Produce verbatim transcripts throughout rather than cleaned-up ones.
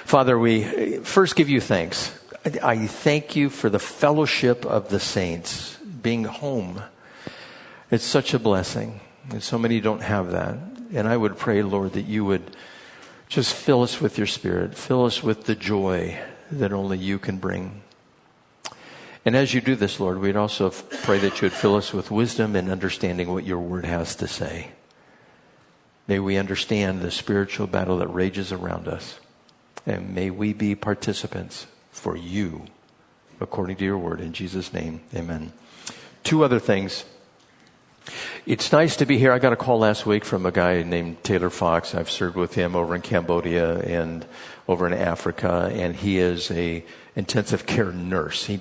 Father, we first give you thanks. I thank you for the fellowship of the saints, being home. It's such a blessing. And so many don't have that. And I would pray, Lord, that you would just fill us with your Spirit. Fill us with the joy that only you can bring. And as you do this, Lord, we'd also pray that you would fill us with wisdom and understanding what your word has to say. May we understand the spiritual battle that rages around us. And may we be participants for you, according to your word. In Jesus' name, amen. Two other things. It's nice to be here. I got a call last week from a guy named Taylor Fox. I've served with him over in Cambodia and over in Africa, and he is a intensive care nurse. He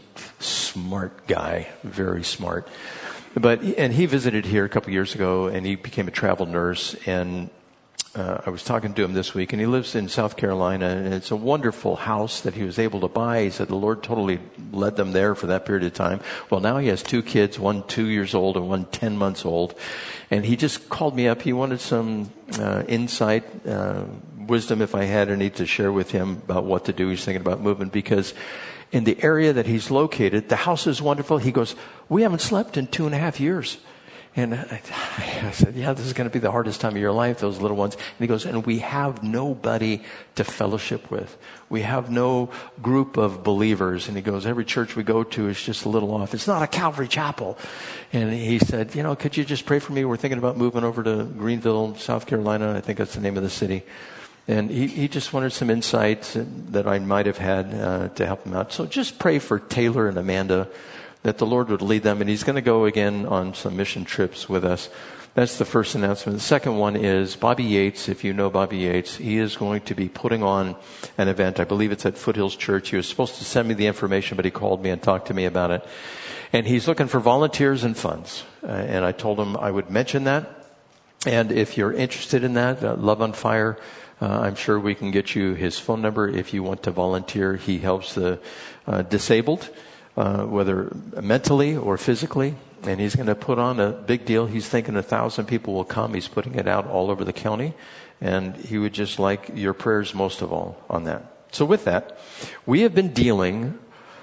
smart guy, very smart. But and he visited here a couple years ago, and he became a travel nurse. And uh, I was talking to him this week, and he lives in South Carolina, and it's a wonderful house that he was able to buy. He said the Lord totally led them there for that period of time. Well, now he has two kids, one two years old and one ten months old. And he just called me up. He wanted some uh, insight, uh, wisdom, if I had any, to share with him about what to do. He's thinking about moving because in the area that he's located, the house is wonderful. He goes, we haven't slept in two and a half years. And I, I said, yeah, this is going to be the hardest time of your life, those little ones. And he goes, and we have nobody to fellowship with. We have no group of believers. And he goes, every church we go to is just a little off. It's not a Calvary Chapel. And he said, you know, could you just pray for me? We're thinking about moving over to Greenville, South Carolina. I think that's the name of the city. And he, he just wanted some insights that I might have had uh, to help him out. So just pray for Taylor and Amanda, that the Lord would lead them. And he's going to go again on some mission trips with us. That's the first announcement. The second one is Bobby Yates. If you know Bobby Yates, he is going to be putting on an event. I believe it's at Foothills Church. He was supposed to send me the information, but he called me and talked to me about it. And he's looking for volunteers and funds. Uh, and I told him I would mention that. And if you're interested in that, uh, Love on Fire, Uh, I'm sure we can get you his phone number if you want to volunteer. He helps the uh, disabled, uh, whether mentally or physically, and he's going to put on a big deal. He's thinking a thousand people will come. He's putting it out all over the county, and he would just like your prayers most of all on that. So with that, we have been dealing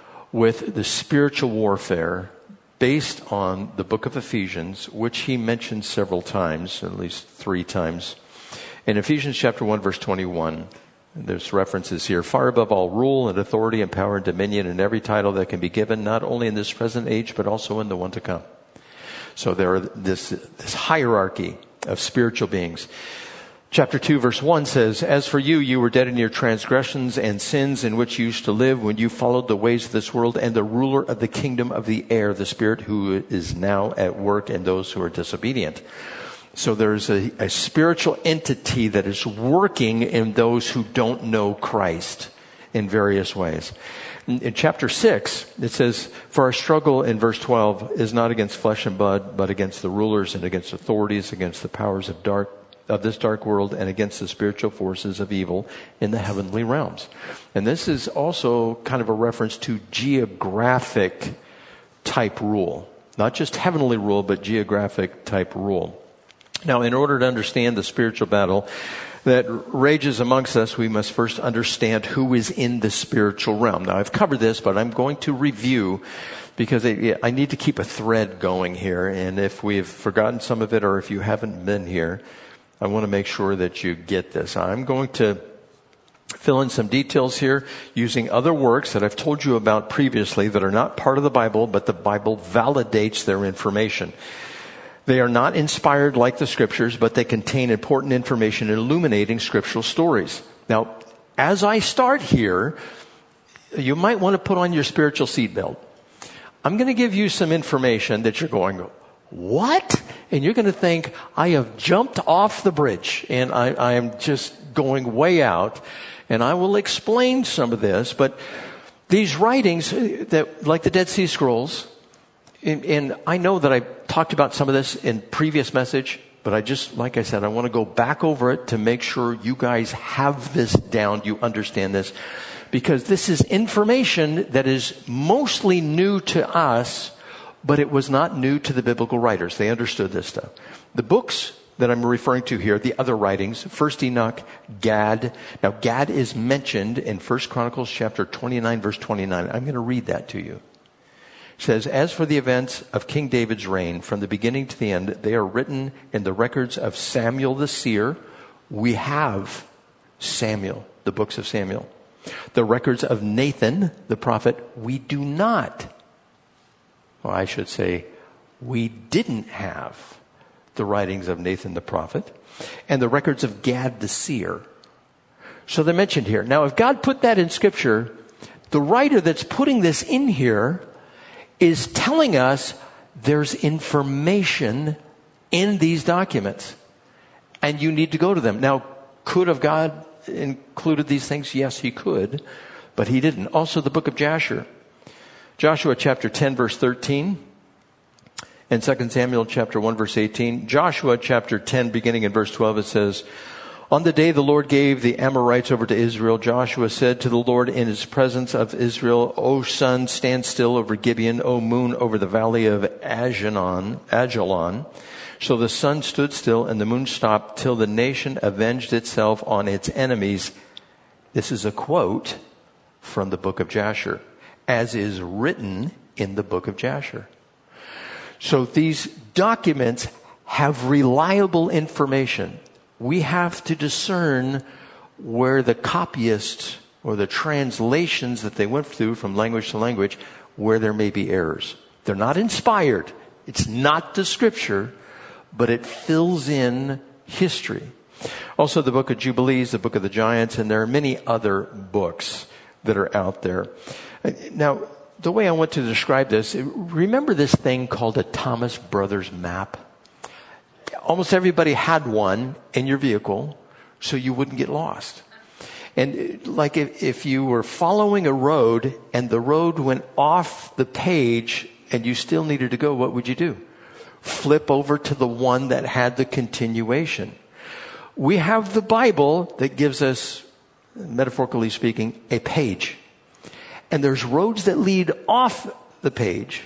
with the spiritual warfare based on the book of Ephesians, which he mentioned several times, at least three times. In Ephesians chapter one, verse twenty-one, there's references here. Far above all rule and authority and power and dominion and every title that can be given, not only in this present age, but also in the one to come. So there are this, this hierarchy of spiritual beings. Chapter two, verse one says, as for you, you were dead in your transgressions and sins in which you used to live when you followed the ways of this world and the ruler of the kingdom of the air, the spirit who is now at work in those who are disobedient. So there's a, a spiritual entity that is working in those who don't know Christ in various ways. In, in chapter six, it says, for our struggle in verse twelve is not against flesh and blood, but against the rulers and against authorities, against the powers of dark, of this dark world, and against the spiritual forces of evil in the heavenly realms. And this is also kind of a reference to geographic type rule, not just heavenly rule, but geographic type rule. Now, in order to understand the spiritual battle that rages amongst us, we must first understand who is in the spiritual realm. Now, I've covered this, but I'm going to review because I need to keep a thread going here. And if we've forgotten some of it or if you haven't been here, I want to make sure that you get this. I'm going to fill in some details here using other works that I've told you about previously that are not part of the Bible, but the Bible validates their information. They are not inspired like the scriptures, but they contain important information illuminating scriptural stories. Now, as I start here, you might want to put on your spiritual seatbelt. I'm going to give you some information that you're going, what? And you're going to think, I have jumped off the bridge and I, I am just going way out. And I will explain some of this, but these writings that, like the Dead Sea Scrolls, And, and I know that I talked about some of this in previous message, but I just, like I said, I want to go back over it to make sure you guys have this down, you understand this, because this is information that is mostly new to us, but it was not new to the biblical writers. They understood this stuff. The books that I'm referring to here, the other writings, First Enoch, Gad. Now, Gad is mentioned in First Chronicles chapter twenty-nine, verse twenty-nine. I'm going to read that to you. It says, as for the events of King David's reign, from the beginning to the end, they are written in the records of Samuel the seer. We have Samuel, the books of Samuel. The records of Nathan, the prophet, we do not. Well, I should say, we didn't have the writings of Nathan the prophet, and the records of Gad the seer. So they're mentioned here. Now, if God put that in Scripture, the writer that's putting this in here is telling us there's information in these documents, and you need to go to them. Now, could have God included these things? Yes, he could, but he didn't. Also, the book of Jasher. Joshua chapter ten, verse thirteen. In Second Samuel chapter one, verse eighteen, Joshua chapter ten, beginning in verse twelve, it says, on the day the Lord gave the Amorites over to Israel, Joshua said to the Lord in his presence of Israel, O sun, stand still over Gibeon, O moon, over the valley of Ajalon, Ajalon. So the sun stood still and the moon stopped till the nation avenged itself on its enemies. This is a quote from the book of Jasher, as is written in the book of Jasher. So these documents have reliable information. We have to discern where the copyists or the translations that they went through from language to language, where there may be errors. They're not inspired. It's not the Scripture, but it fills in history. Also the book of Jubilees, the book of the Giants, and there are many other books that are out there. Now, the way I want to describe this, remember this thing called a Thomas Brothers map? Almost everybody had one in your vehicle so you wouldn't get lost. And like if, if you were following a road and the road went off the page and you still needed to go, what would you do? Flip over to the one that had the continuation. We have the Bible that gives us, metaphorically speaking, a page. And there's roads that lead off the page,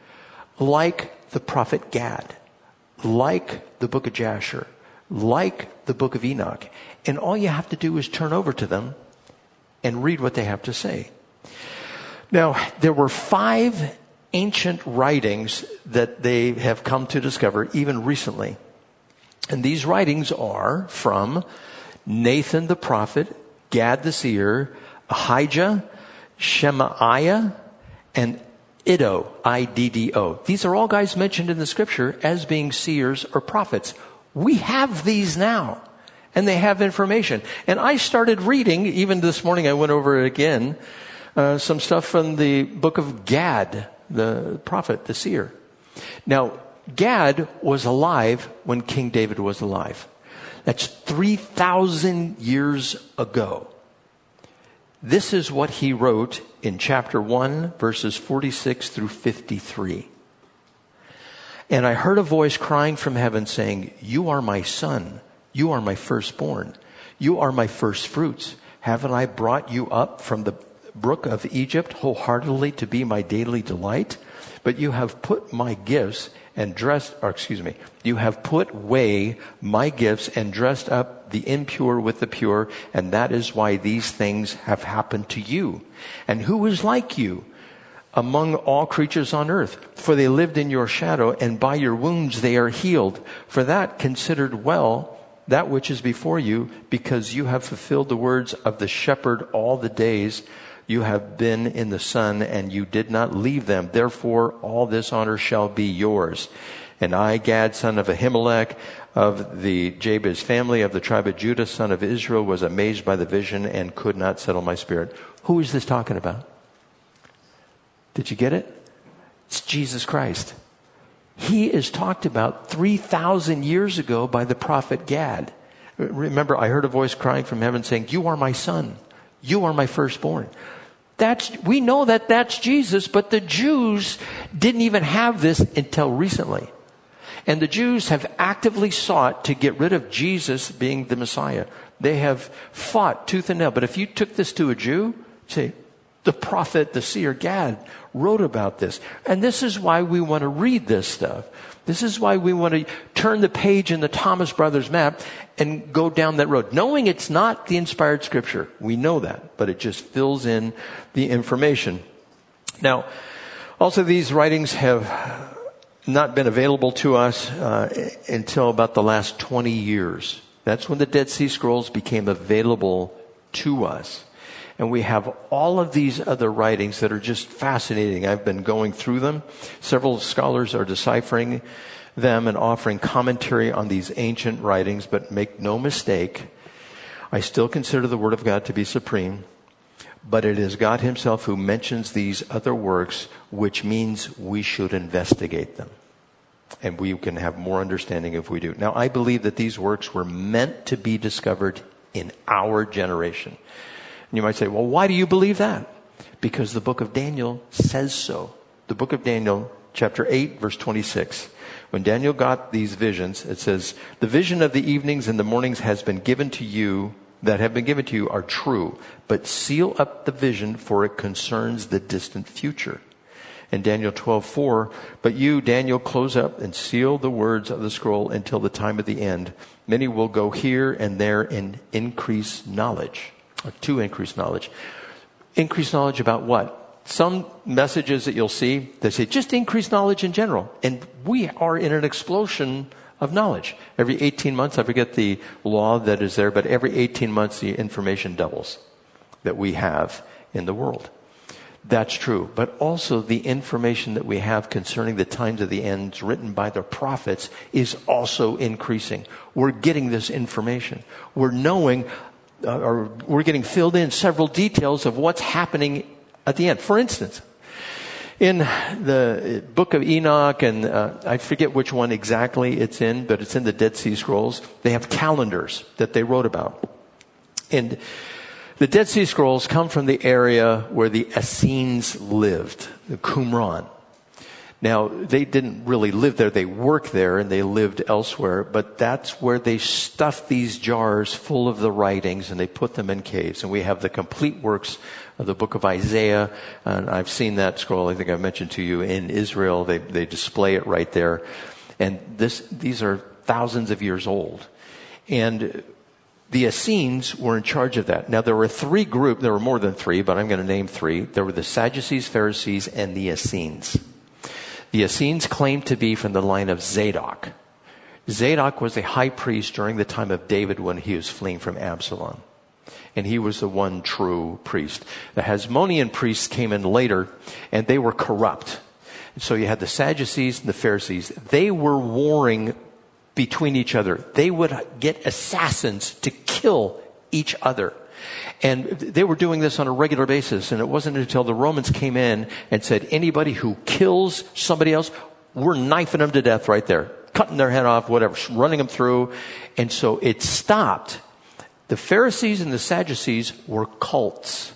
like the prophet Gad, like the book of Jasher, like the book of Enoch. And all you have to do is turn over to them and read what they have to say. Now, there were five ancient writings that they have come to discover even recently. And these writings are from Nathan the prophet, Gad the seer, Ahijah, Shemaiah, and Iddo, I D D O. These are all guys mentioned in the Scripture as being seers or prophets. We have these now, and they have information. And I started reading, even this morning I went over it again, uh, some stuff from the book of Gad, the prophet, the seer. Now, Gad was alive when King David was alive. That's three thousand years ago. This is what he wrote in chapter one, verses forty-six through fifty-three. And I heard a voice crying from heaven saying, you are my son. You are my firstborn. You are my first fruits. Haven't I brought you up from the brook of Egypt wholeheartedly to be my daily delight? But you have put my gifts and dressed, or excuse me, you have put away my gifts and dressed up the impure with the pure, and that is why these things have happened to you. And who is like you among all creatures on earth? For they lived in your shadow, and by your wounds they are healed. For that considered well that which is before you, because you have fulfilled the words of the shepherd all the days you have been in the sun, and you did not leave them. Therefore, all this honor shall be yours. And I, Gad, son of Ahimelech, of the Jabez family of the tribe of Judah, son of Israel, was amazed by the vision and could not settle my spirit. Who is this talking about? Did you get it? It's Jesus Christ. He is talked about three thousand years ago by the prophet Gad. Remember, I heard a voice crying from heaven saying, you are my son. You are my firstborn. That's, we know that that's Jesus, but the Jews didn't even have this until recently. And the Jews have actively sought to get rid of Jesus being the Messiah. They have fought tooth and nail. But if you took this to a Jew, say, The prophet, the seer Gad wrote about this. And this is why we want to read this stuff. This is why we want to turn the page in the Thomas Brothers map and go down that road, knowing it's not the inspired scripture. We know that, but it just fills in the information. Now, also these writings have not been available to us uh, until about the last twenty years. That's when the Dead Sea Scrolls became available to us. And we have all of these other writings that are just fascinating. I've been going through them. Several scholars are deciphering them and offering commentary on these ancient writings, but make no mistake, I still consider the Word of God to be supreme, but it is God Himself who mentions these other works, which means we should investigate them. And we can have more understanding if we do. Now, I believe that these works were meant to be discovered in our generation. And you might say, well, why do you believe that? Because the book of Daniel says so. The book of Daniel, chapter eight, verse twenty-six. When Daniel got these visions, it says, the vision of the evenings and the mornings has been given to you, that have been given to you are true, but seal up the vision, for it concerns the distant future. And Daniel twelve four, but you, Daniel, close up and seal the words of the scroll until the time of the end. Many will go here and there and increase knowledge. To increase knowledge. Increase knowledge about what? Some messages that you'll see, they say, just increase knowledge in general. And we are in an explosion of knowledge. Every eighteen months, I forget the law that is there, but every eighteen months the information doubles that we have in the world. That's true. But also the information that we have concerning the times of the ends written by the prophets is also increasing. We're getting this information. We're knowing Uh, or we're getting filled in several details of what's happening at the end. For instance, in the book of Enoch, and uh, I forget which one exactly it's in, but it's in the Dead Sea Scrolls, they have calendars that they wrote about. And the Dead Sea Scrolls come from the area where the Essenes lived, the Qumran. Now, they didn't really live there. They worked there and they lived elsewhere. But that's where they stuffed these jars full of the writings and they put them in caves. And we have the complete works of the book of Isaiah. And I've seen that scroll, I think I mentioned to you, in Israel. They, they display it right there. And this, these are thousands of years old. And the Essenes were in charge of that. Now, there were three groups. There were more than three, but I'm going to name three. There were the Sadducees, Pharisees, and the Essenes. The Essenes claimed to be from the line of Zadok. Zadok was a high priest during the time of David when he was fleeing from Absalom. And he was the one true priest. The Hasmonean priests came in later, and they were corrupt. And so you had the Sadducees and the Pharisees. They were warring between each other. They would get assassins to kill each other. And they were doing this on a regular basis. And it wasn't until the Romans came in and said, anybody who kills somebody else, we're knifing them to death right there. Cutting their head off, whatever, running them through. And so it stopped. The Pharisees and the Sadducees were cults.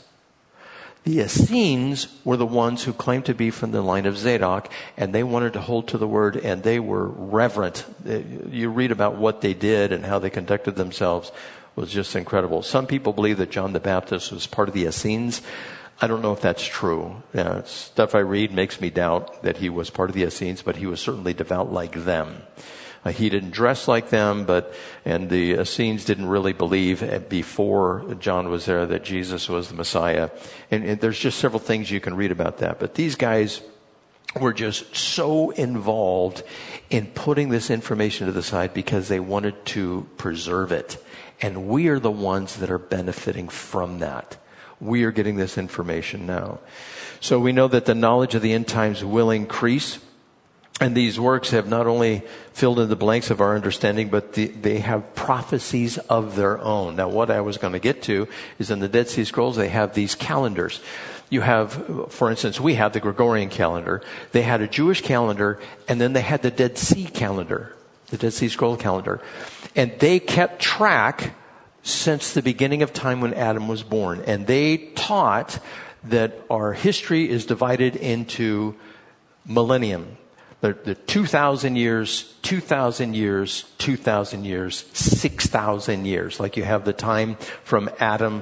The Essenes were the ones who claimed to be from the line of Zadok, and they wanted to hold to the word, and they were reverent. You read about what they did and how they conducted themselves. Was just incredible. Some people believe that John the Baptist was part of the Essenes. I don't know if that's true. Uh, stuff I read makes me doubt that he was part of the Essenes, but he was certainly devout like them. Uh, he didn't dress like them, but and the Essenes didn't really believe before John was there that Jesus was the Messiah. And, and there's just several things you can read about that. But these guys were just so involved in putting this information to the side because they wanted to preserve it. And we are the ones that are benefiting from that. We are getting this information now. So we know that the knowledge of the end times will increase. And these works have not only filled in the blanks of our understanding, but the, they have prophecies of their own. Now, what I was going to get to is in the Dead Sea Scrolls, they have these calendars. You have, for instance, we have the Gregorian calendar. They had a Jewish calendar, and then they had the Dead Sea calendar, the Dead Sea Scroll calendar. And they kept track since the beginning of time when Adam was born. And they taught that our history is divided into millennium. The, the two thousand years, two thousand years, two thousand years, six thousand years. Like you have the time from Adam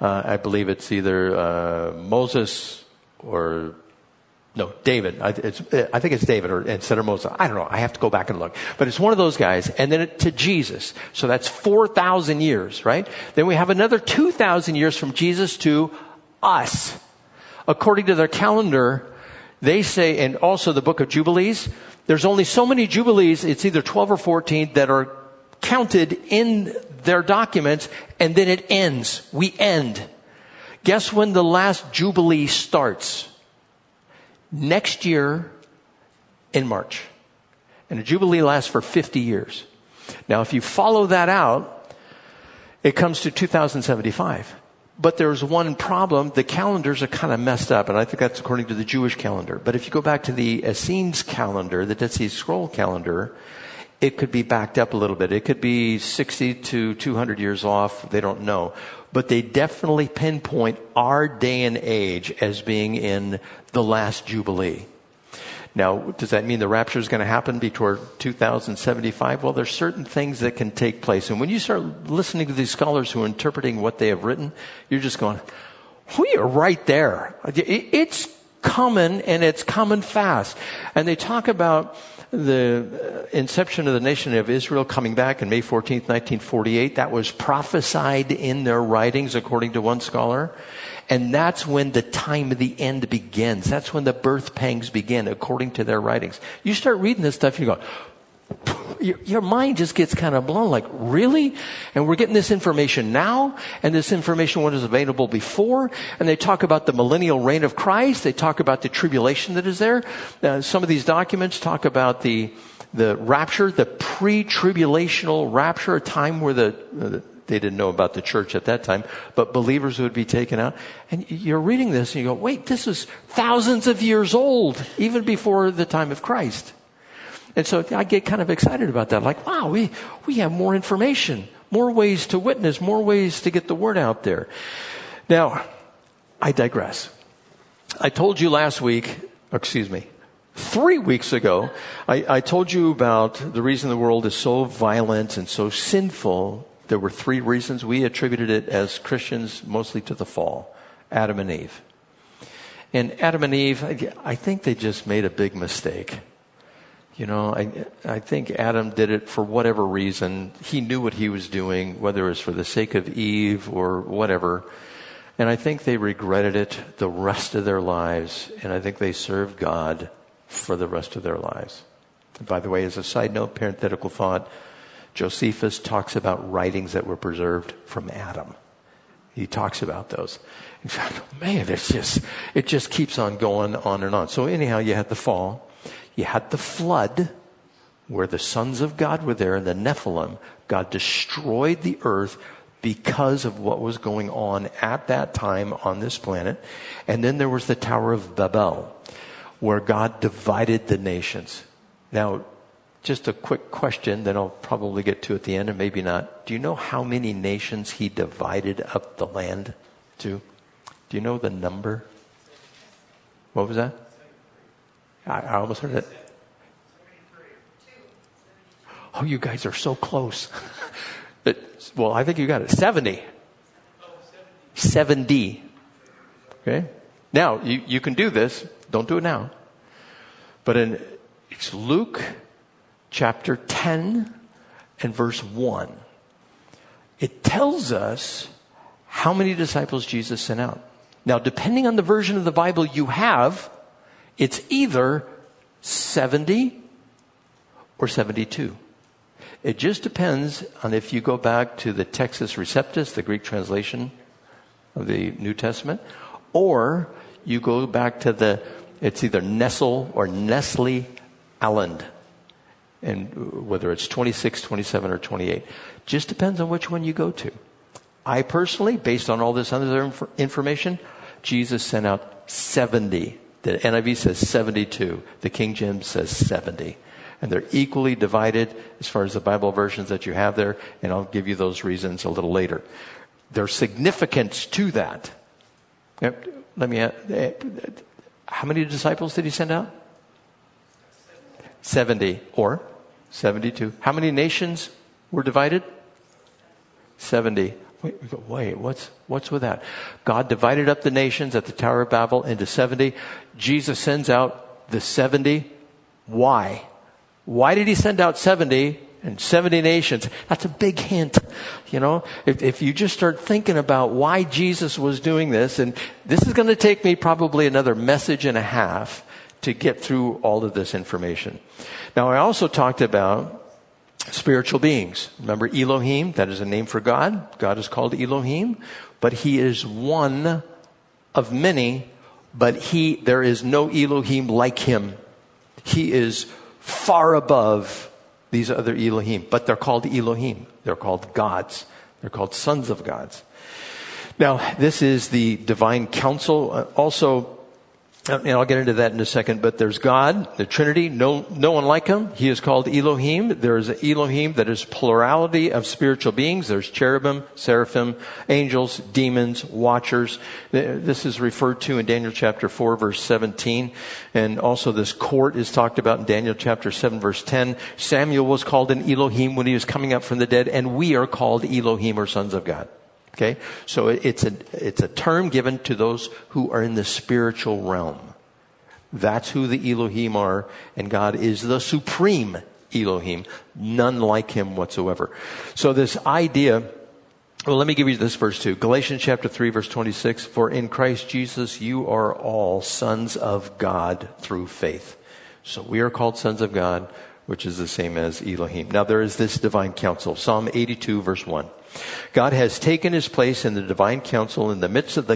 Uh, I believe it's either uh, Moses or no, David. I, it's, I think it's David or instead of Moses. I don't know. I have to go back and look. But it's one of those guys. And then it, to Jesus. So that's four thousand years, right? Then we have another two thousand years from Jesus to us. According to their calendar, they say, and also the book of Jubilees, there's only so many Jubilees, it's either twelve or fourteen, that are counted in their documents, and then it ends. We end. Guess when the last Jubilee starts? Next year in March. And a Jubilee lasts for fifty years. Now, if you follow that out, it comes to two thousand seventy-five. But there's one problem. The calendars are kind of messed up, and I think that's according to the Jewish calendar. But if you go back to the Essenes calendar, the Dead Sea Scroll calendar, it could be backed up a little bit. It could be sixty to two hundred years off. They don't know. But they definitely pinpoint our day and age as being in the last Jubilee. Now, does that mean the rapture is going to happen before two thousand seventy-five? Well, there's certain things that can take place. And when you start listening to these scholars who are interpreting what they have written, you're just going, we are right there. It's coming, and it's coming fast. And they talk about the inception of the nation of Israel coming back on May fourteenth, nineteen forty-eight. That was prophesied in their writings, according to one scholar. And that's when the time of the end begins. That's when the birth pangs begin, according to their writings. You start reading this stuff, you go, your, your mind just gets kind of blown. Like, really? And we're getting this information now, and this information wasn't available before. And they talk about the millennial reign of Christ. They talk about the tribulation that is there. Uh, some of these documents talk about the the rapture, the pre-tribulational rapture, a time where the uh, they didn't know about the church at that time, but believers would be taken out. And you're reading this and you go, wait, this is thousands of years old, even before the time of Christ. And so I get kind of excited about that. Like, wow, we, we have more information, more ways to witness, more ways to get the word out there. Now, I digress. I told you last week, excuse me, three weeks ago, I, I told you about the reason the world is so violent and so sinful. There were three reasons. We attributed it as Christians mostly to the fall, Adam and Eve. And Adam and Eve, I think they just made a big mistake. You know, I, I think Adam did it for whatever reason. He knew what he was doing, whether it was for the sake of Eve or whatever. And I think they regretted it the rest of their lives. And I think they served God for the rest of their lives. And by the way, as a side note, parenthetical thought, Josephus talks about writings that were preserved from Adam. He talks about those. In fact, man, it's just, it just keeps on going on and on. So anyhow, you had the fall. You had the flood, where the sons of God were there, and the Nephilim. God destroyed the earth because of what was going on at that time on this planet. And then there was the Tower of Babel, where God divided the nations. Now, just a quick question that I'll probably get to at the end, and maybe not. Do you know how many nations he divided up the land to? Do you know the number? What was that? I, I almost heard it. Oh, you guys are so close. It, well, I think you got it. seventy. seventy. Okay? Now, you, you can do this. Don't do it now. But in it's Luke chapter ten and verse one. It tells us how many disciples Jesus sent out. Now, depending on the version of the Bible you have, it's either seventy or seventy-two. It just depends on if you go back to the Textus Receptus, the Greek translation of the New Testament, or you go back to the, it's either Nestle or Nestle Aland. And whether it's twenty-six, twenty-seven, or twenty-eight. Just depends on which one you go to. I personally, based on all this other inf- information, Jesus sent out seventy. The N I V says seventy-two. The King James says seventy. And they're equally divided as far as the Bible versions that you have there. And I'll give you those reasons a little later. There's significance to that. Let me add, how many disciples did he send out? seventy or seventy-two. How many nations were divided? seventy. Wait, we go, wait, what's, what's with that? God divided up the nations at the Tower of Babel into seventy. Jesus sends out the seventy. Why? Why did he send out seventy and seventy nations? That's a big hint. You know, if, if you just start thinking about why Jesus was doing this, and this is going to take me probably another message and a half to get through all of this information. Now, I also talked about spiritual beings. Remember Elohim? That is a name for God. God is called Elohim, but he is one of many, but he, there is no Elohim like him. He is far above these other Elohim, but they're called Elohim. They're called gods. They're called sons of gods. Now, this is the divine council. Uh, also, and I'll get into that in a second, but there's God, the Trinity, no, no one like him. He is called Elohim. There's Elohim that is plurality of spiritual beings. There's cherubim, seraphim, angels, demons, watchers. This is referred to in Daniel chapter four, verse seventeen. And also this court is talked about in Daniel chapter seven, verse ten. Samuel was called an Elohim when he was coming up from the dead, and we are called Elohim, or sons of God. Okay, so it's a it's a term given to those who are in the spiritual realm. That's who the Elohim are, and God is the supreme Elohim. None like him whatsoever. So this idea, well, let me give you this verse too. Galatians chapter three, verse twenty-six. For in Christ Jesus you are all sons of God through faith. So we are called sons of God, which is the same as Elohim. Now there is this divine council. Psalm eighty-two, verse one. God has taken his place in the divine council in the midst of the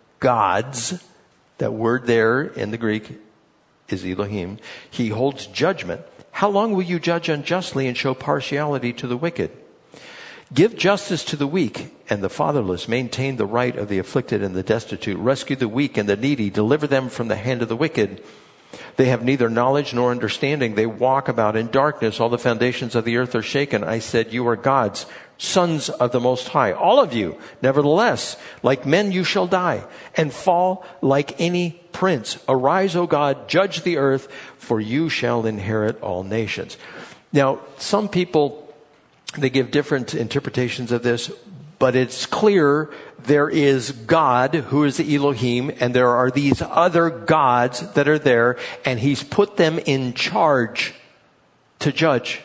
gods. That word there in the Greek is Elohim. He holds judgment. How long will you judge unjustly and show partiality to the wicked? Give justice to the weak and the fatherless. Maintain the right of the afflicted and the destitute. Rescue the weak and the needy. Deliver them from the hand of the wicked. They have neither knowledge nor understanding. They walk about in darkness. All the foundations of the earth are shaken. I said, you are gods, sons of the Most High. All of you, nevertheless, like men you shall die and fall like any prince. Arise, O God, judge the earth, for you shall inherit all nations. Now, some people, they give different interpretations of this, but it's clear there is God who is the Elohim, and there are these other gods that are there, and he's put them in charge to judge,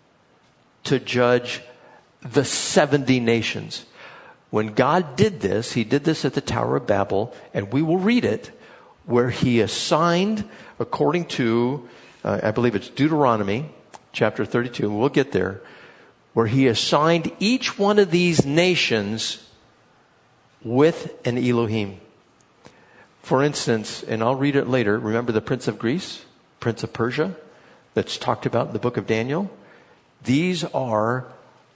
to judge the seventy nations. When God did this, he did this at the Tower of Babel, and we will read it, where he assigned, according to, uh, I believe it's Deuteronomy, chapter thirty-two, and we'll get there, where he assigned each one of these nations with an Elohim. For instance, and I'll read it later, remember the Prince of Greece, Prince of Persia, that's talked about in the book of Daniel? These are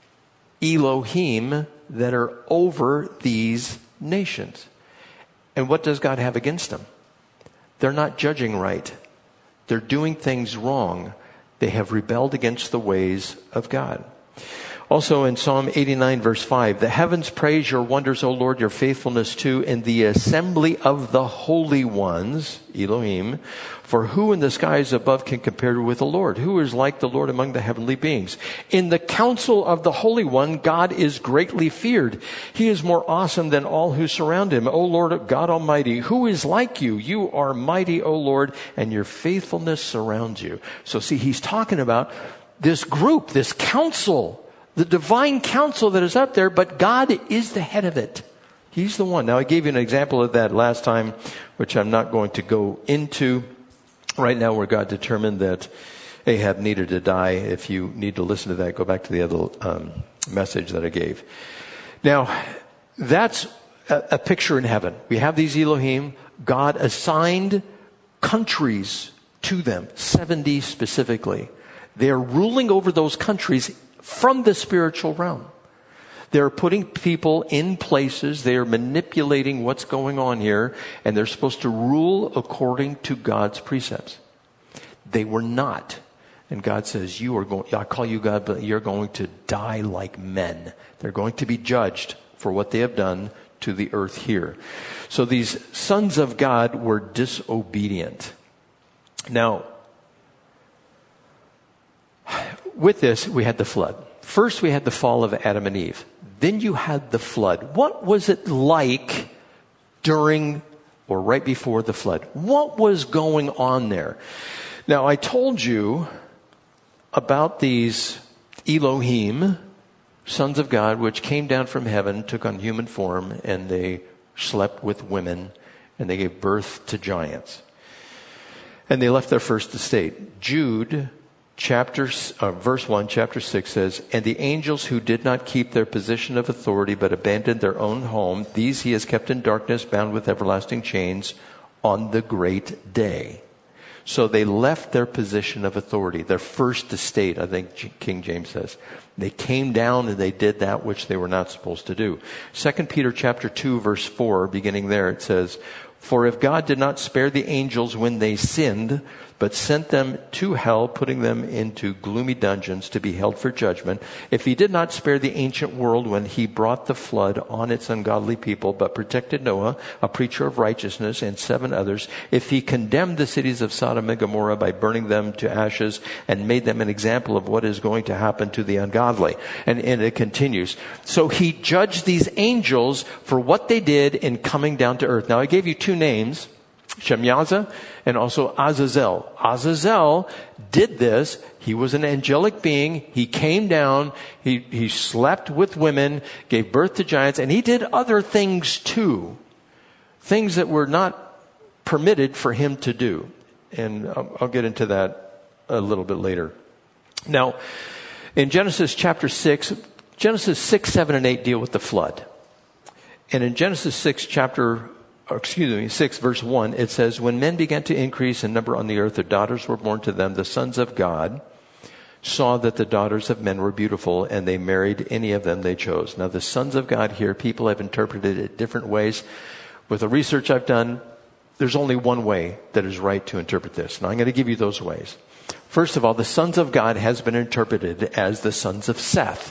Elohim that are over these nations. And what does God have against them? They're not judging right. They're doing things wrong. They have rebelled against the ways of God. Also in Psalm eighty-nine, verse five, the heavens praise your wonders, O Lord, your faithfulness too, in the assembly of the holy ones, Elohim. For who in the skies above can compare with the Lord? Who is like the Lord among the heavenly beings? In the council of the Holy One, God is greatly feared. He is more awesome than all who surround him. O Lord God Almighty, who is like you? You are mighty, O Lord, and your faithfulness surrounds you. So see, he's talking about this group, this council, the divine council that is up there, but God is the head of it. He's the one. Now, I gave you an example of that last time, which I'm not going to go into right now, where God determined that Ahab needed to die. If you need to listen to that, go back to the other um, message that I gave. Now, that's a, a picture in heaven. We have these Elohim. God assigned countries to them, seventy specifically. They're ruling over those countries from the spiritual realm. They're putting people in places. They are manipulating what's going on here, and they're supposed to rule according to God's precepts. They were not. And God says, you are going, I call you God, but you're going to die like men. They're going to be judged for what they have done to the earth here. So these sons of God were disobedient. Now, with this, we had the flood. First, we had the fall of Adam and Eve. Then you had the flood. What was it like during or right before the flood? What was going on there? Now, I told you about these Elohim, sons of God, which came down from heaven, took on human form, and they slept with women, and they gave birth to giants. And they left their first estate. Jude, chapter, uh, verse one, chapter six says, and the angels who did not keep their position of authority, but abandoned their own home, these he has kept in darkness, bound with everlasting chains, on the great day. So they left their position of authority, their first estate, I think King James says. They came down and they did that which they were not supposed to do. Second Peter chapter two, verse four, beginning there, it says, for if God did not spare the angels when they sinned, but sent them to hell, putting them into gloomy dungeons to be held for judgment, if he did not spare the ancient world when he brought the flood on its ungodly people, but protected Noah, a preacher of righteousness, and seven others, if he condemned the cities of Sodom and Gomorrah by burning them to ashes and made them an example of what is going to happen to the ungodly. And, and it continues. So he judged these angels for what they did in coming down to earth. Now I gave you two names, Shemyaza and also Azazel. Azazel did this. He was an angelic being. He came down. He, he slept with women, gave birth to giants, and he did other things too. Things that were not permitted for him to do. And I'll, I'll get into that a little bit later. Now, in Genesis chapter six, Genesis six, seven, and eight deal with the flood. And in Genesis six, chapter excuse me, six verse one, it says, when men began to increase in number on the earth, their daughters were born to them. The sons of God saw that the daughters of men were beautiful, and they married any of them they chose. Now, the sons of God here, people have interpreted it different ways. With the research I've done, there's only one way that is right to interpret this. Now, I'm going to give you those ways. First of all, the sons of God has been interpreted as the sons of Seth.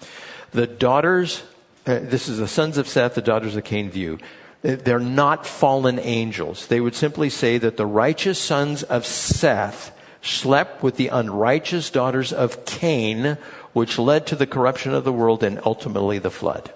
The daughters, uh, this is the sons of Seth, the daughters of Cain view. They're not fallen angels. They would simply say that the righteous sons of Seth slept with the unrighteous daughters of Cain, which led to the corruption of the world and ultimately the flood.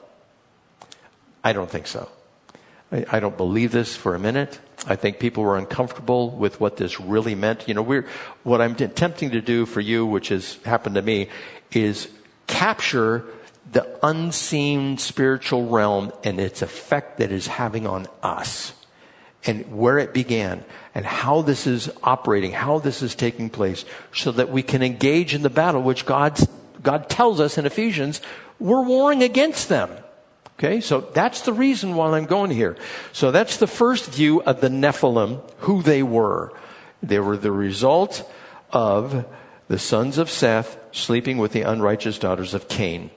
I don't think so. I, I don't believe this for a minute. I think people were uncomfortable with what this really meant. You know, we're, what I'm attempting to do for you, which has happened to me, is capture the unseen spiritual realm and its effect that is having on us, and where it began, and how this is operating, how this is taking place, so that we can engage in the battle which God's, God tells us in Ephesians we're warring against them. Okay, so that's the reason why I'm going here. So that's the first view of the Nephilim, who they were. They were the result of the sons of Seth sleeping with the unrighteous daughters of Cain.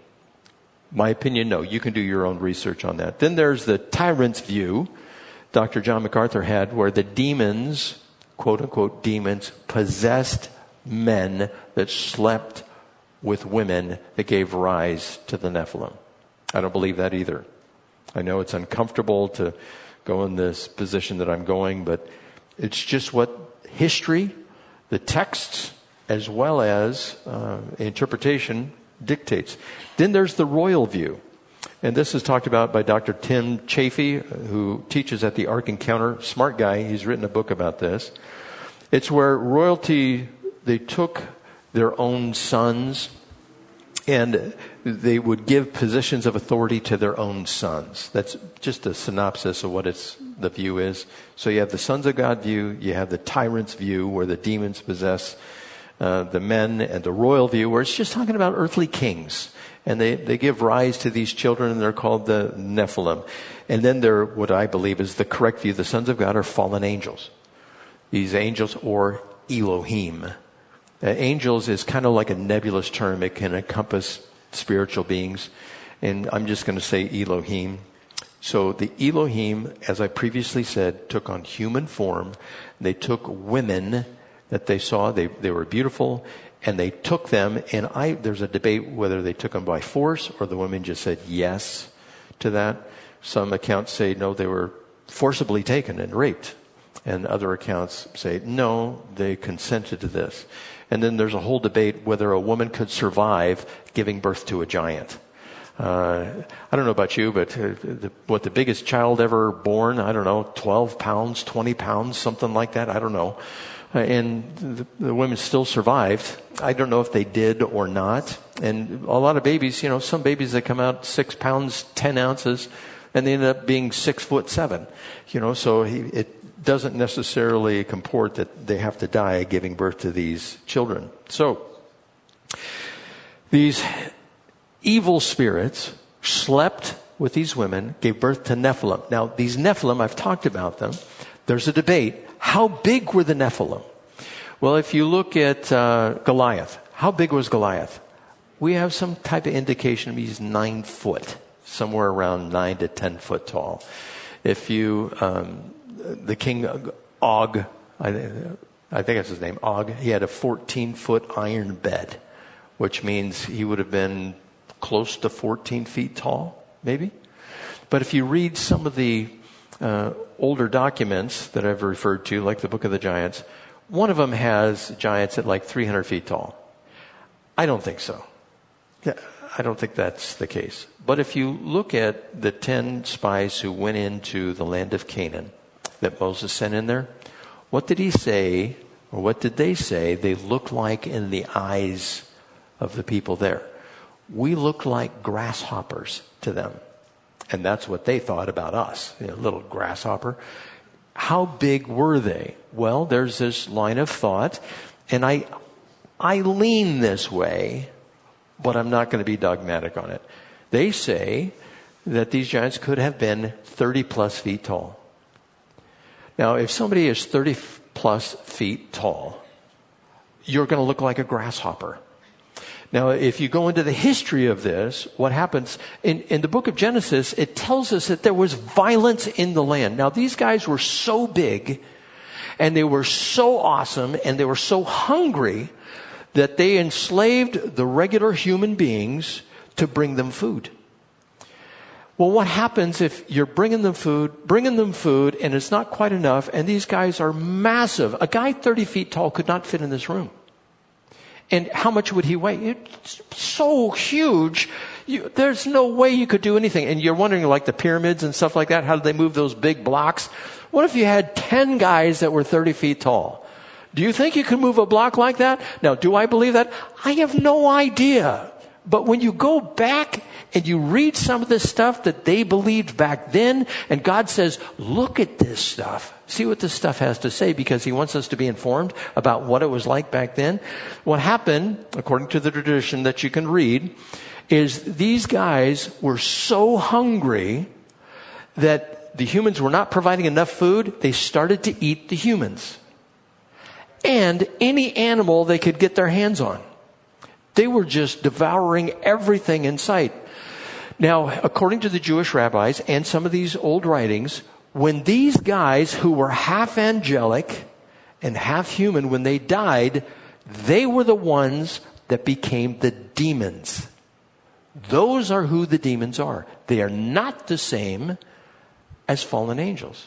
My opinion, no. You can do your own research on that. Then there's the tyrant's view Doctor John MacArthur had, where the demons, quote unquote demons, possessed men that slept with women that gave rise to the Nephilim. I don't believe that either. I know it's uncomfortable to go in this position that I'm going, but it's just what history, the texts, as well as uh, interpretation dictates. Then there's the royal view. And this is talked about by Doctor Tim Chaffee, who teaches at the Ark Encounter. Smart guy. He's written a book about this. It's where royalty, they took their own sons and they would give positions of authority to their own sons. That's just a synopsis of what it's, the view is. So you have the sons of God view, you have the tyrant's view where the demons possess uh, the men, and the royal view where it's just talking about earthly kings. And they, they give rise to these children, and they're called the Nephilim. And then they're, what I believe is the correct view, the sons of God are fallen angels. These angels, or Elohim. Uh, angels is kind of like a nebulous term. It can encompass spiritual beings. And I'm just going to say Elohim. So the Elohim, as I previously said, took on human form. They took women that they saw. They, they were beautiful. And they took them, and I, there's a debate whether they took them by force or the women just said yes to that. Some accounts say no, they were forcibly taken and raped. And other accounts say no, they consented to this. And then there's a whole debate whether a woman could survive giving birth to a giant. Uh, I don't know about you, but uh, the, what the biggest child ever born, I don't know, twelve pounds, twenty pounds, something like that. I don't know. Uh, and the, the women still survived. I don't know if they did or not. And a lot of babies, you know, some babies that come out six pounds, ten ounces, and they end up being six foot seven. You know, so he, it doesn't necessarily comport that they have to die giving birth to these children. So these evil spirits slept with these women, gave birth to Nephilim. Now, these Nephilim, I've talked about them. There's a debate. How big were the Nephilim? Well, if you look at uh, Goliath, how big was Goliath? We have some type of indication he's nine foot, somewhere around nine to ten foot tall. If you, um, the king Og, I, I think that's his name, Og, he had a fourteen foot iron bed, which means he would have been close to fourteen feet tall, maybe. But if you read some of the uh, older documents that I've referred to, like the Book of the Giants, one of them has giants at like three hundred feet tall. I don't think so. I don't think that's the case. But if you look at the ten spies who went into the land of Canaan that Moses sent in there, what did he say, or what did they say they looked like in the eyes of the people there? We look like grasshoppers to them. And that's what they thought about us, you know, little grasshopper. How big were they? Well, there's this line of thought, and I, I lean this way, but I'm not going to be dogmatic on it. They say that these giants could have been thirty plus feet tall. Now, if somebody is thirty plus feet tall, you're going to look like a grasshopper. Now, if you go into the history of this, what happens in, in the book of Genesis, it tells us that there was violence in the land. Now, these guys were so big and they were so awesome and they were so hungry that they enslaved the regular human beings to bring them food. Well, what happens if you're bringing them food, bringing them food, and it's not quite enough, and these guys are massive? A guy thirty feet tall could not fit in this room. And how much would he weigh? It's so huge. You, there's no way you could do anything. And you're wondering, like the pyramids and stuff like that, how did they move those big blocks? What if you had ten guys that were thirty feet tall? Do you think you could move a block like that? Now, do I believe that? I have no idea. But when you go back and you read some of this stuff that they believed back then, and God says, look at this stuff. See what this stuff has to say, because he wants us to be informed about what it was like back then. What happened, according to the tradition that you can read, is these guys were so hungry that the humans were not providing enough food. They started to eat the humans and any animal they could get their hands on. They were just devouring everything in sight. Now, according to the Jewish rabbis and some of these old writings, when these guys who were half angelic and half human, when they died, they were the ones that became the demons. Those are who the demons are. They are not the same as fallen angels.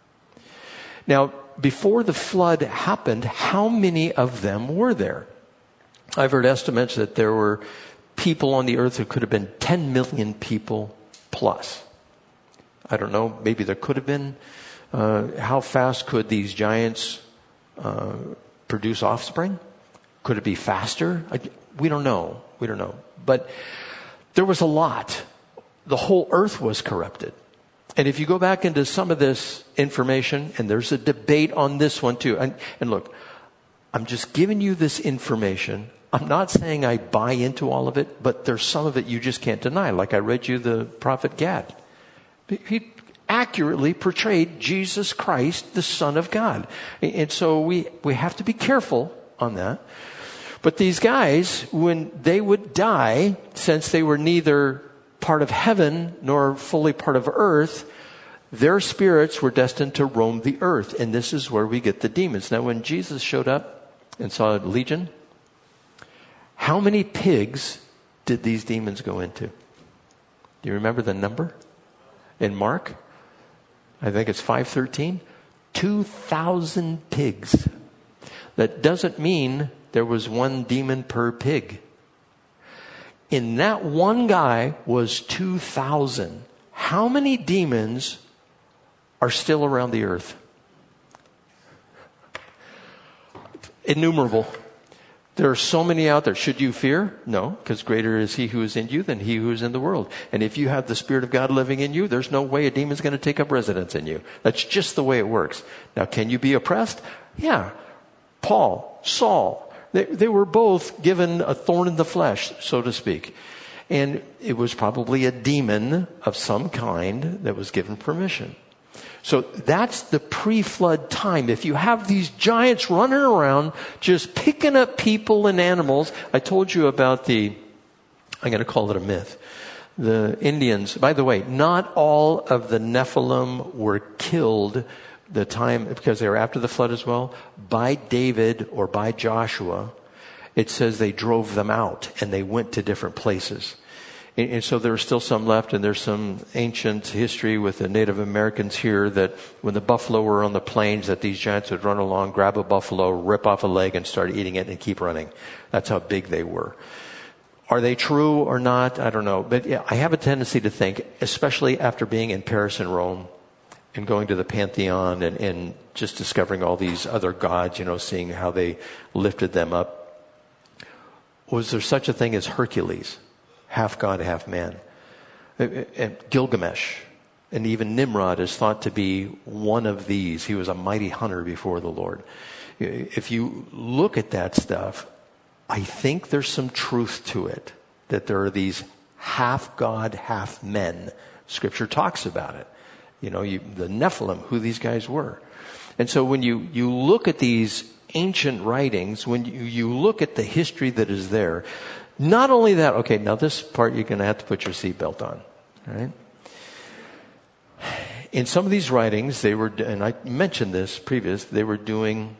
Now, before the flood happened, how many of them were there? I've heard estimates that there were people on the earth who could have been ten million people plus. I don't know, maybe there could have been. Uh, how fast could these giants uh, produce offspring? Could it be faster? I, we don't know. We don't know. But there was a lot. The whole earth was corrupted. And if you go back into some of this information, and there's a debate on this one too. And, and look, I'm just giving you this information. I'm not saying I buy into all of it, but there's some of it you just can't deny. Like I read you the prophet Gad. He accurately portrayed Jesus Christ, the Son of God. And so we, we have to be careful on that. But these guys, when they would die, since they were neither part of heaven nor fully part of earth, their spirits were destined to roam the earth. And this is where we get the demons. Now, when Jesus showed up and saw a legion, how many pigs did these demons go into? Do you remember the number? In Mark, I think it's five thirteen, two thousand pigs. That doesn't mean there was one demon per pig. in that one guy was two thousand. How many demons are still around the earth? Innumerable. There are so many out there. Should you fear? No, because greater is he who is in you than he who is in the world. And if you have the Spirit of God living in you, there's no way a demon's going to take up residence in you. That's just the way it works. Now, can you be oppressed? Yeah. Paul, Saul, they, they were both given a thorn in the flesh, so to speak. And it was probably a demon of some kind that was given permission. So that's the pre-flood time. If you have these giants running around just picking up people and animals. I told you about the, I'm going to call it a myth. The Indians, by the way, not all of the Nephilim were killed the time, because they were after the flood as well, by David or by Joshua. It says they drove them out and they went to different places. And so there are still some left, and there's some ancient history with the Native Americans here that when the buffalo were on the plains, that these giants would run along, grab a buffalo, rip off a leg, and start eating it and keep running. That's how big they were. Are they true or not? I don't know. But yeah, I have a tendency to think, especially after being in Paris and Rome and going to the Pantheon and, and just discovering all these other gods, you know, seeing how they lifted them up. Was there such a thing as Hercules? Half God, half man. And Gilgamesh and even Nimrod is thought to be one of these. He was a mighty hunter before the Lord. If you look at that stuff, I think there's some truth to it, that there are these half God, half men. Scripture talks about it. You know, you, the Nephilim, who these guys were. And so when you, you look at these ancient writings, when you, you look at the history that is there, not only that, okay, now this part you're going to have to put your seatbelt on, all right? In some of these writings, they were, and I mentioned this previous, they were doing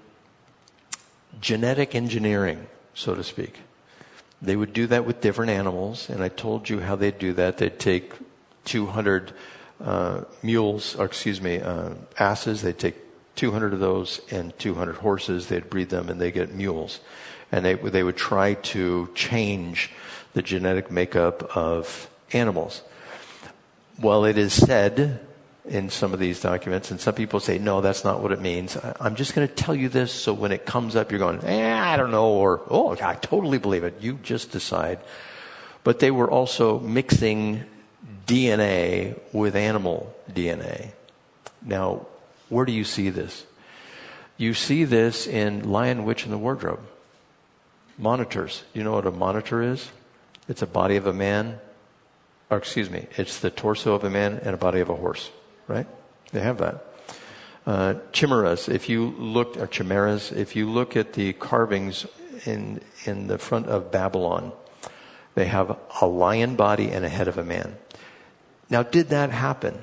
genetic engineering, so to speak. They would do that with different animals, and I told you how they'd do that. They'd take two hundred uh, mules, or excuse me, uh, asses. They'd take two hundred of those and two hundred horses. They'd breed them, and they get mules. And they they would try to change the genetic makeup of animals. Well, it is said in some of these documents, and some people say, no, that's not what it means. I'm just going to tell you this so when it comes up, you're going, eh, I don't know, or, oh, I totally believe it. You just decide. But they were also mixing D N A with animal D N A. Now, where do you see this? You see this in Lion, Witch, and the Wardrobe. Monitors. You know what a monitor is? It's a body of a man, or excuse me, it's the torso of a man and a body of a horse, right? They have that. Uh, chimeras, if you look, or chimeras, if you look at the carvings in in the front of Babylon, they have a lion body and a head of a man. Now, did that happen?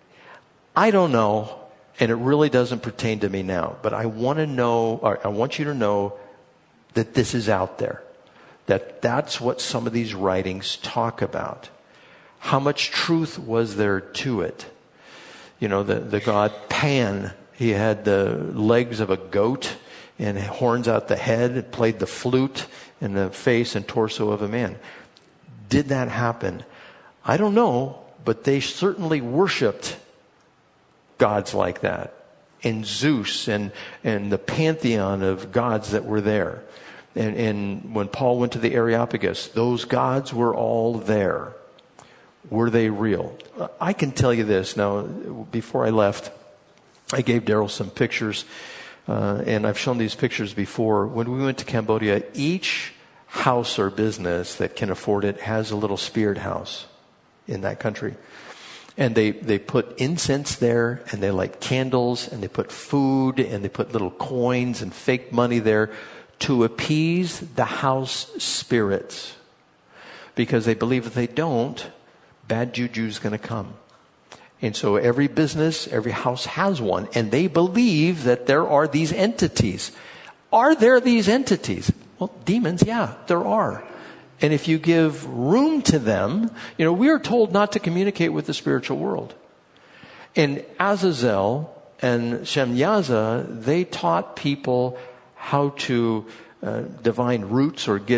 I don't know, and it really doesn't pertain to me now, but I want to know, or I want you to know that this is out there, that that's what some of these writings talk about. How much truth was there to it? You know, the, the god Pan, he had the legs of a goat and horns out the head, played the flute and the face and torso of a man. Did that happen? I don't know, but they certainly worshipped gods like that. And Zeus and, and the pantheon of gods that were there. And, and when Paul went to the Areopagus, those gods were all there. Were they real? I can tell you this. Now, before I left, I gave Daryl some pictures, uh, and I've shown these pictures before. When we went to Cambodia, each house or business that can afford it has a little spirit house in that country. And they, they put incense there, and they light candles, and they put food, and they put little coins and fake money there to appease the house spirits. Because they believe if they don't, bad juju's going to come. And so every business, every house has one, and they believe that there are these entities. Are there these entities? Well, demons, yeah, there are. And if you give room to them, you know, we are told not to communicate with the spiritual world. And Azazel and Shemyaza, they taught people how to uh, divine roots or get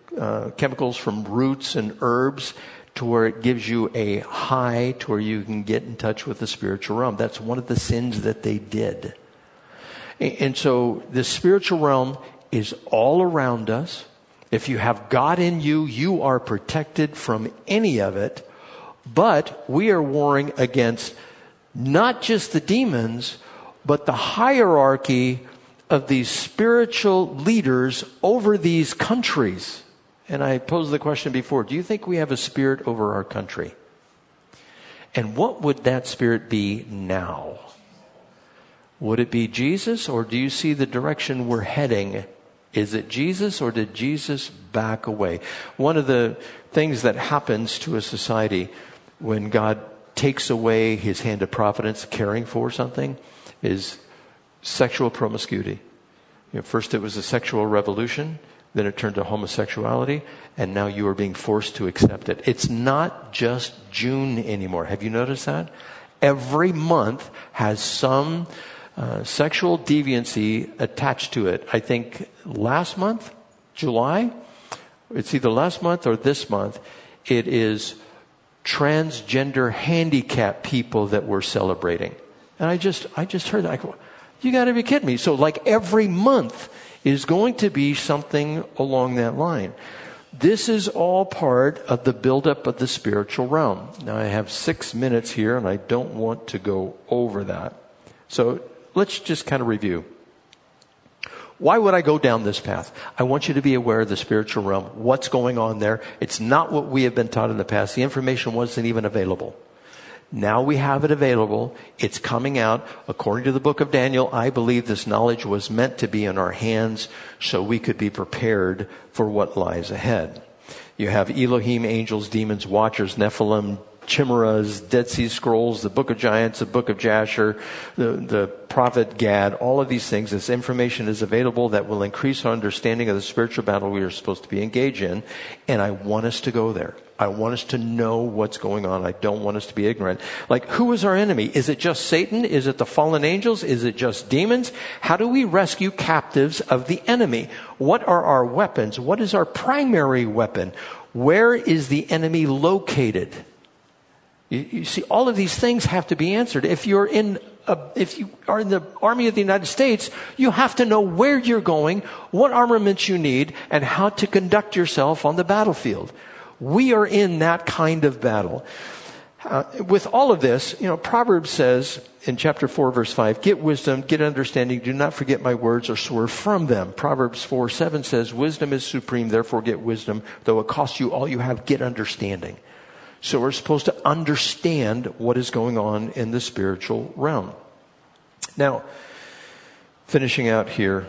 uh, chemicals from roots and herbs to where it gives you a high to where you can get in touch with the spiritual realm. That's one of the sins that they did. And so the spiritual realm is all around us. If you have God in you, you are protected from any of it. But we are warring against not just the demons, but the hierarchy of these spiritual leaders over these countries. And I posed the question before, do you think we have a spirit over our country? And what would that spirit be now? Would it be Jesus, or do you see the direction we're heading? Is it Jesus, or did Jesus back away? One of the things that happens to a society when God takes away his hand of providence caring for something is sexual promiscuity. You know, first it was a sexual revolution, then it turned to homosexuality, and now you are being forced to accept it. It's not just June anymore. Have you noticed that? Every month has some uh, sexual deviancy attached to it. I think last month, July, it's either last month or this month, it is transgender handicapped people that we're celebrating. And I just, I just heard that. I go, you got to be kidding me. So like every month is going to be something along that line. This is all part of the buildup of the spiritual realm. Now I have six minutes here and I don't want to go over that. So let's just kind of review. Why would I go down this path? I want you to be aware of the spiritual realm. What's going on there? It's not what we have been taught in the past. The information wasn't even available. Now we have it available. It's coming out. According to the book of Daniel, I believe this knowledge was meant to be in our hands so we could be prepared for what lies ahead. You have Elohim, angels, demons, watchers, Nephilim, chimeras, Dead Sea Scrolls, the book of giants, the book of Jasher, the, the prophet Gad, all of these things. This information is available that will increase our understanding of the spiritual battle we are supposed to be engaged in. And I want us to go there. I want us to know what's going on. I don't want us to be ignorant. Like, who is our enemy? Is it just Satan? Is it the fallen angels? Is it just demons? How do we rescue captives of the enemy? What are our weapons? What is our primary weapon? Where is the enemy located? You, you see, all of these things have to be answered. If you're in a, if you are in the Army of the United States, you have to know where you're going, what armaments you need, and how to conduct yourself on the battlefield. We are in that kind of battle. Uh, with all of this, you know, Proverbs says in chapter four, verse five, get wisdom, get understanding, do not forget my words or swerve from them. Proverbs four, seven says, wisdom is supreme, therefore get wisdom. Though it costs you all you have, get understanding. So we're supposed to understand what is going on in the spiritual realm. Now, finishing out here,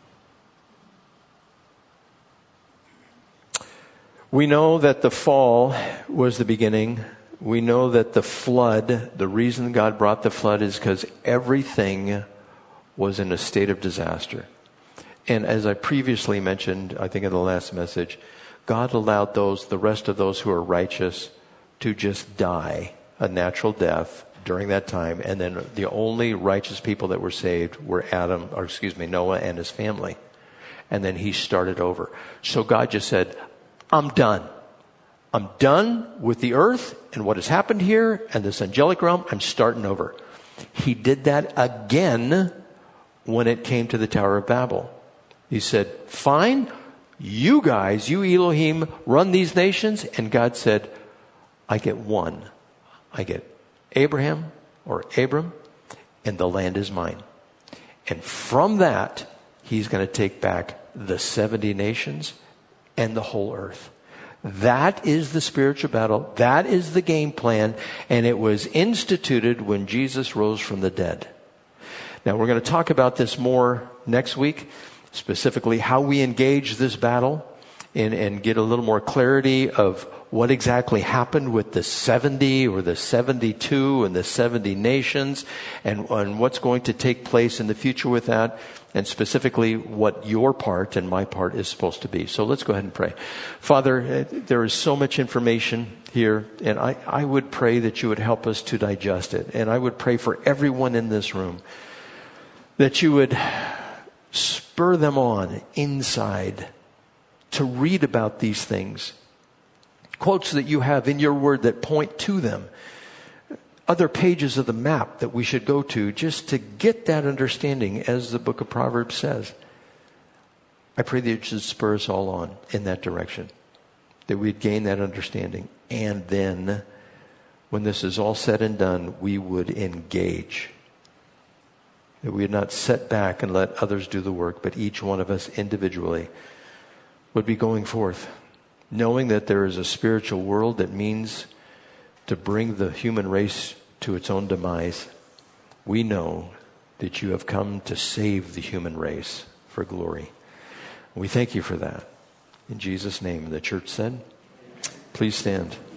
we know that the fall was the beginning. We know that the flood, the reason God brought the flood is because everything was in a state of disaster. And as I previously mentioned, I think in the last message, God allowed those, the rest of those who are righteous, to just die a natural death during that time. And then the only righteous people that were saved were Adam, or excuse me, Noah and his family. And then he started over. So God just said, I'm done. I'm done with the earth and what has happened here and this angelic realm. I'm starting over. He did that again when it came to the Tower of Babel. He said, fine, you guys, you Elohim, run these nations. And God said, I get one. I get Abraham or Abram, and the land is mine. And from that, he's going to take back the seventy nations and the whole earth. That is the spiritual battle. That is the game plan. And it was instituted when Jesus rose from the dead. Now, we're going to talk about this more next week, specifically how we engage this battle and, and get a little more clarity of what exactly happened with the seventy or the seventy-two and the seventy nations, and, and what's going to take place in the future with that, and specifically what your part and my part is supposed to be. So let's go ahead and pray. Father, there is so much information here, and I, I would pray that you would help us to digest it. And I would pray for everyone in this room that you would spur them on inside to read about these things. Quotes that you have in your word that point to them. Other pages of the map that we should go to just to get that understanding, as the book of Proverbs says. I pray that it should spur us all on in that direction, that we'd gain that understanding. And then, when this is all said and done, we would engage. That we would not sit back and let others do the work, but each one of us individually would be going forth, knowing that there is a spiritual world that means to bring the human race to its own demise. We know that you have come to save the human race for glory. We thank you for that. In Jesus' name, the church said, please stand.